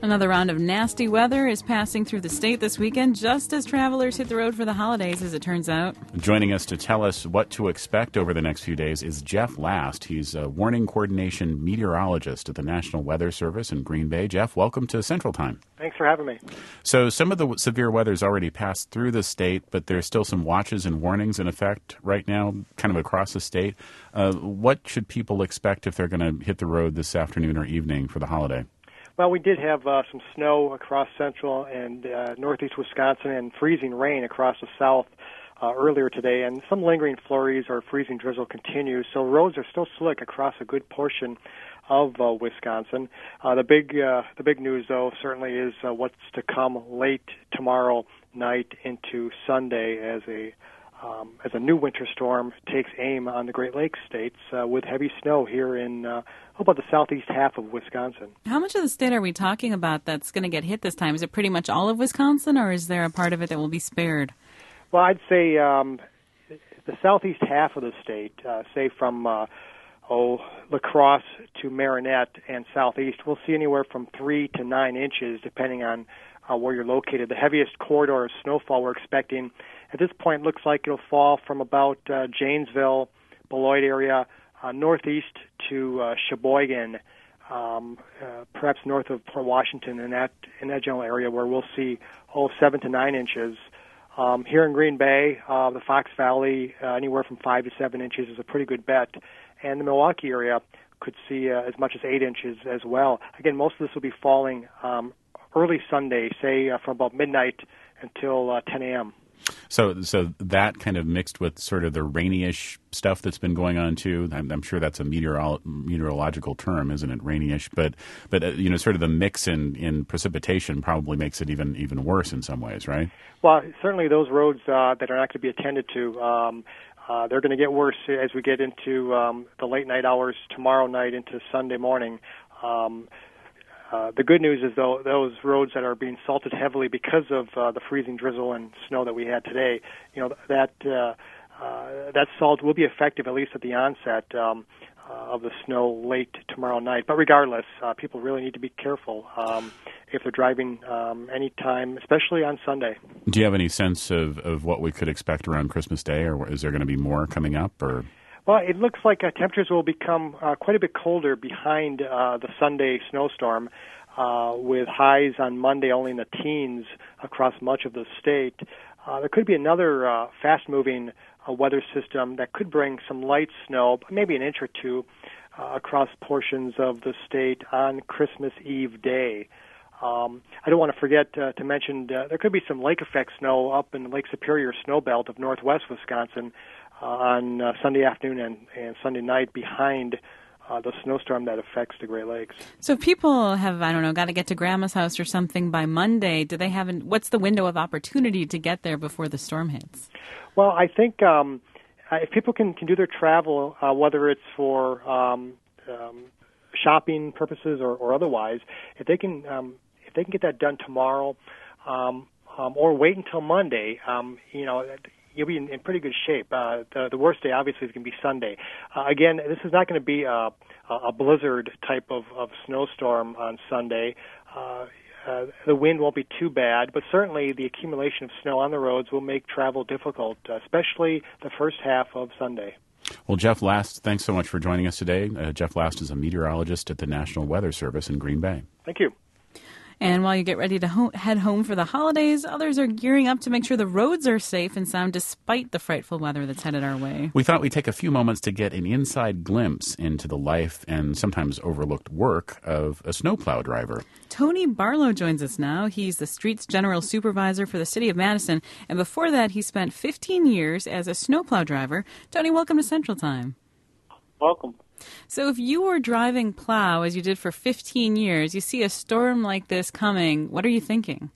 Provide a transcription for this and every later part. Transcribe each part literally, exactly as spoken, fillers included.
Another round of nasty weather is passing through the state this weekend, just as travelers hit the road for the holidays, as it turns out. Joining us to tell us what to expect over the next few days is Jeff Last. He's a warning coordination meteorologist at the National Weather Service in Green Bay. Jeff, welcome to Central Time. Thanks for having me. So some of the severe weather's already passed through the state, but there's still some watches and warnings in effect right now, kind of across the state. Uh, what should people expect if they're going to hit the road this afternoon or evening for the holiday? Well, we did have uh, some snow across central and uh, northeast Wisconsin and freezing rain across the south uh, earlier today, and some lingering flurries or freezing drizzle continues. So roads are still slick across a good portion of uh, Wisconsin. Uh, the big uh, the big news, though, certainly is uh, what's to come late tomorrow night into Sunday as a Um, as a new winter storm takes aim on the Great Lakes states uh, with heavy snow here in uh, about the southeast half of Wisconsin. How much of the state are we talking about that's going to get hit this time? Is it pretty much all of Wisconsin, or is there a part of it that will be spared? Well, I'd say um, the southeast half of the state, uh, say from uh, oh La Crosse to Marinette and southeast, we'll see anywhere from three to nine inches, depending on uh, where you're located. The heaviest corridor of snowfall we're expecting at this point looks like it'll fall from about uh, Janesville, Beloit area, uh, northeast to uh, Sheboygan, um, uh, perhaps north of Port Washington, in that in that general area where we'll see oh seven to nine inches. Um, here in Green Bay, uh, the Fox Valley, uh, anywhere from five to seven inches is a pretty good bet, and the Milwaukee area could see uh, as much as eight inches as well. Again, most of this will be falling um, early Sunday, say uh, from about midnight until uh, ten a.m. So so that kind of mixed with sort of the rainy-ish stuff that's been going on, too. I'm, I'm sure that's a meteorolo- meteorological term, isn't it, rainy-ish? But, but uh, you know, sort of the mix in, in precipitation probably makes it even even worse in some ways, right? Well, certainly those roads uh, that are not going to be attended to, um, uh, they're going to get worse as we get into um, the late night hours tomorrow night into Sunday morning. Um Uh, the good news is, though, those roads that are being salted heavily because of uh, the freezing drizzle and snow that we had today, you know, that uh, uh, that salt will be effective at least at the onset um, uh, of the snow late tomorrow night. But regardless, uh, people really need to be careful um, if they're driving um, anytime, especially on Sunday. Do you have any sense of, of what we could expect around Christmas Day, or is there going to be more coming up, or...? Well, it looks like uh, temperatures will become uh, quite a bit colder behind uh, the Sunday snowstorm, uh, with highs on Monday only in the teens across much of the state. Uh, there could be another uh, fast-moving uh, weather system that could bring some light snow, maybe an inch or two, uh, across portions of the state on Christmas Eve day. Um, I don't want to forget uh, to mention uh, there could be some lake effect snow up in the Lake Superior snow belt of northwest Wisconsin uh, on uh, Sunday afternoon and, and Sunday night behind uh, the snowstorm that affects the Great Lakes. So if people have, I don't know, got to get to Grandma's house or something by Monday, do they have, an, what's the window of opportunity to get there before the storm hits? Well, I think um, if people can, can do their travel, uh, whether it's for um, um, shopping purposes or, or otherwise, if they can um, if they can get that done tomorrow um, um, or wait until Monday, um, you know, you'll be in, in pretty good shape. Uh, the, the worst day, obviously, is going to be Sunday. Uh, again, this is not going to be a, a blizzard type of, of snowstorm on Sunday. Uh, uh, the wind won't be too bad, but certainly the accumulation of snow on the roads will make travel difficult, especially the first half of Sunday. Well, Jeff Last, thanks so much for joining us today. Uh, Jeff Last is a meteorologist at the National Weather Service in Green Bay. Thank you. And while you get ready to ho- head home for the holidays, others are gearing up to make sure the roads are safe and sound despite the frightful weather that's headed our way. We thought we'd take a few moments to get an inside glimpse into the life and sometimes overlooked work of a snowplow driver. Tony Barlow joins us now. He's the Streets General Supervisor for the City of Madison, and before that he spent fifteen years as a snowplow driver. Tony, welcome to Central Time. Welcome. So if you were driving plow, as you did for fifteen years, you see a storm like this coming, what are you thinking?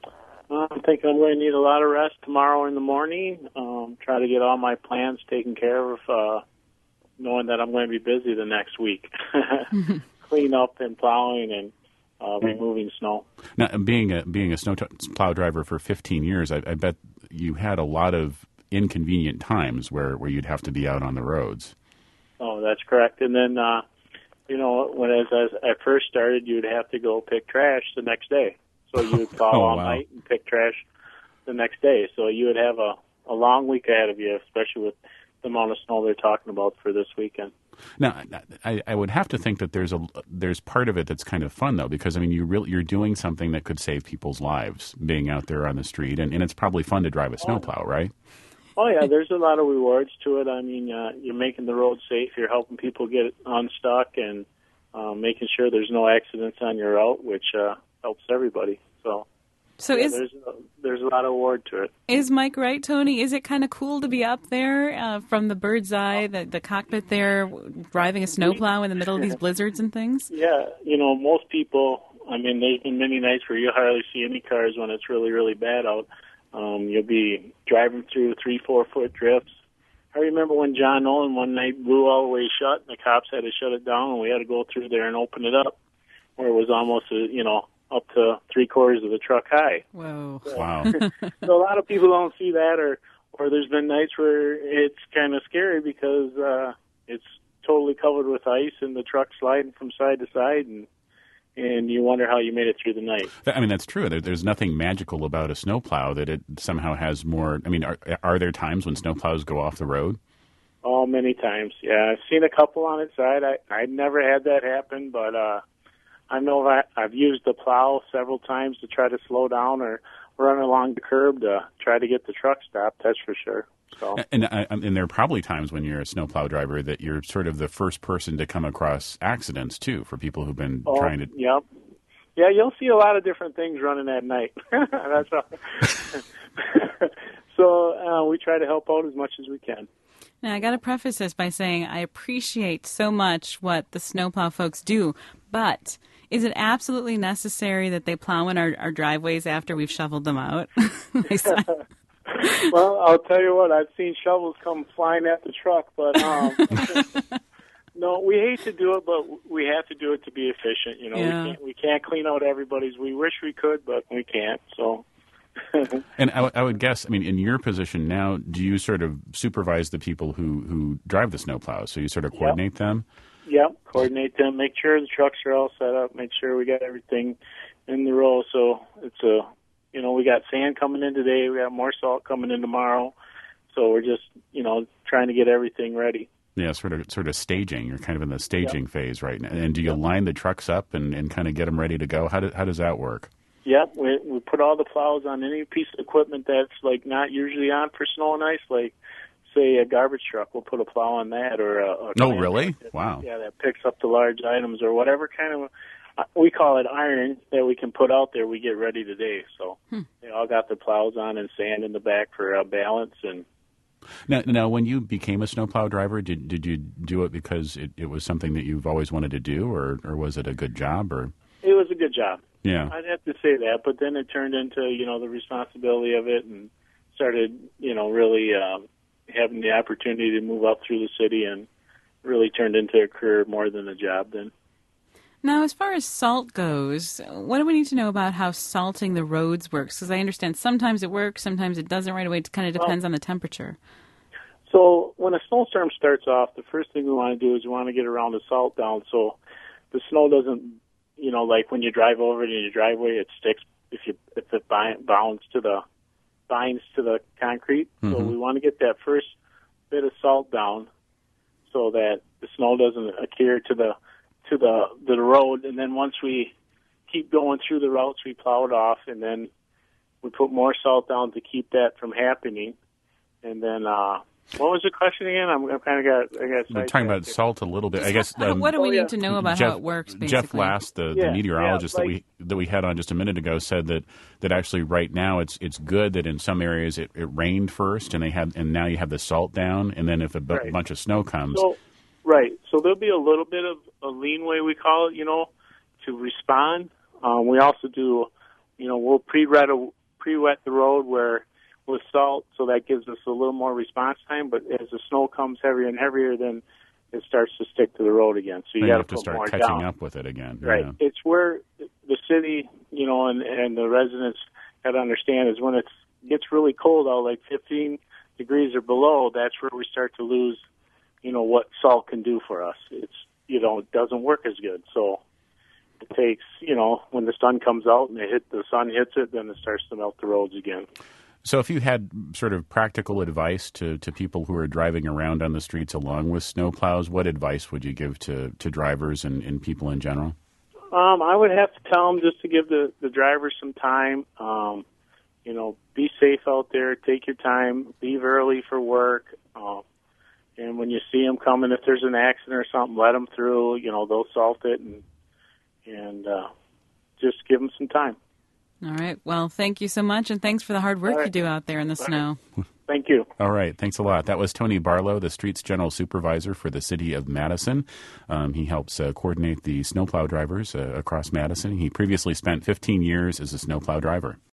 Uh, I'm thinking I'm going to need a lot of rest tomorrow in the morning, um, try to get all my plans taken care of, uh, knowing that I'm going to be busy the next week. Clean up and plowing and uh, removing snow. Now, being a, being a snow t- plow driver for fifteen years, I, I bet you had a lot of inconvenient times where, where you'd have to be out on the roads. Oh, that's correct. And then uh, you know, when as, as I first started, you'd have to go pick trash the next day. So you would plow Oh, all wow. night and pick trash the next day. So you would have a, a long week ahead of you, especially with the amount of snow they're talking about for this weekend. Now, I, I would have to think that there's a there's part of it that's kind of fun though, because I mean, you really you're doing something that could save people's lives, being out there on the street, and, and it's probably fun to drive a snowplow, right? Oh yeah, there's a lot of rewards to it. I mean, uh, you're making the road safe. You're helping people get unstuck and uh, making sure there's no accidents on your route, which uh, helps everybody. So. So yeah, is there's a, there's a lot of reward to it. is Mike right, Tony? Is it kind of cool to be up there uh, from the bird's eye, the, the cockpit there, driving a snowplow in the middle of these blizzards and things? Yeah, you know, most people, I mean, there's been many nights where you hardly see any cars when it's really, really bad out. Um, you'll be driving through three, four-foot drifts. I remember when John Nolan one night blew all the way shut, and the cops had to shut it down, and we had to go through there and open it up, where it was almost, a, you know, up to three quarters of the truck high. Whoa. Wow. So a lot of people don't see that, or, or there's been nights where it's kind of scary because uh, it's totally covered with ice and the truck sliding from side to side, and and you wonder how you made it through the night. I mean, that's true. There, there's nothing magical about a snowplow that it somehow has more. I mean, are, are there times when snowplows go off the road? Oh, many times. Yeah, I've seen a couple on its side. I I never had that happen, but uh, I know I, I've used the plow several times to try to slow down or run along the curb to try to get the truck stopped. That's for sure. So. And, and and there are probably times when you're a snowplow driver that you're sort of the first person to come across accidents too, for people who've been oh, trying to. Yep. Yeah, you'll see a lot of different things running at night. That's all. So uh, we try to help out as much as we can. Now, I got to preface this by saying I appreciate so much what the snowplow folks do, but is it absolutely necessary that they plow in our, our driveways after we've shoveled them out? Well, I'll tell you what, I've seen shovels come flying at the truck, but um, no, we hate to do it, but we have to do it to be efficient. You know, Yeah. we can't we can't clean out everybody's. We wish we could, but we can't. So. And I, w- I would guess, I mean, in your position now, do you sort of supervise the people who, who drive the snowplows? So you sort of coordinate Yep. them? Yep, coordinate them, make sure the trucks are all set up, make sure we got everything in the row. So it's a, you know, we got sand coming in today, we got more salt coming in tomorrow. So we're just, you know, trying to get everything ready. Yeah, sort of sort of staging. You're kind of in the staging Yep. phase right now. And do you line the trucks up and, and kind of get them ready to go? How, do, how does that work? Yep, we we put all the plows on any piece of equipment that's like not usually on for snow and ice, like say a garbage truck. We'll put a plow on that, or a, a Oh, really? that, Wow. Yeah, that picks up the large items or whatever kind of uh, we call it iron that we can put out there. We get ready today, so Hmm. they all got their plows on and sand in the back for uh, balance. And Now, now, when you became a snowplow driver, did did you do it because it, it was something that you've always wanted to do, or, or was it a good job? Or it was a good job. yeah, I'd have to say that, but then it turned into, you know, the responsibility of it and started, you know, really um, having the opportunity to move up through the city and really turned into a career more than a job then. Now, as far as salt goes, what do we need to know about how salting the roads works? Because I understand sometimes it works, sometimes it doesn't right away. It kind of depends well, on the temperature. So when a snowstorm starts off, the first thing we want to do is we want to get around the salt down so the snow doesn't, you know, like when you drive over it in your driveway, it sticks if you if it bounds to the binds to the concrete. Mm-hmm. So we want to get that first bit of salt down so that the snow doesn't adhere to the to the the road. And then once we keep going through the routes, we plow it off, and then we put more salt down to keep that from happening. And then uh, what was the question again? I'm, I'm kind of got I got. We're talking about salt a little bit. I guess. Um, what do we oh, yeah. need to know about Jeff, how it works? Basically, Jeff Last, the, yeah, the meteorologist yeah, like, that we that we had on just a minute ago, said that, that actually right now it's it's good that in some areas it, it rained first and they had and now you have the salt down, and then if a b- right. bunch of snow comes. So, right. So there'll be a little bit of a leanway, we call it, you know, to respond. Um, we also do, you know, we'll pre-wet a, pre-wet the road where with salt, so that gives us a little more response time. But as the snow comes heavier and heavier, then it starts to stick to the road again. So you got got to put start more catching down. up with it again. Right. Yeah. It's where the city, you know, and, and the residents got to understand is when it gets really cold out, like fifteen degrees or below, that's where we start to lose, you know, what salt can do for us. It's you know, it doesn't work as good. So it takes, you know, when the sun comes out and they hit the sun hits it, then it starts to melt the roads again. So if you had sort of practical advice to, to people who are driving around on the streets along with snowplows, what advice would you give to, to drivers and, and people in general? Um, I would have to tell them just to give the, the drivers some time. Um, you know, be safe out there. Take your time. Leave early for work. Uh, and when you see them coming, if there's an accident or something, let them through. You know, they'll solve it, and and uh, just give them some time. All right. Well, thank you so much, and thanks for the hard work right. you do out there in the All snow. Right. Thank you. All right. Thanks a lot. That was Tony Barlow, the Streets General Supervisor for the City of Madison. Um, he helps uh, coordinate the snowplow drivers uh, across Madison. He previously spent fifteen years as a snowplow driver.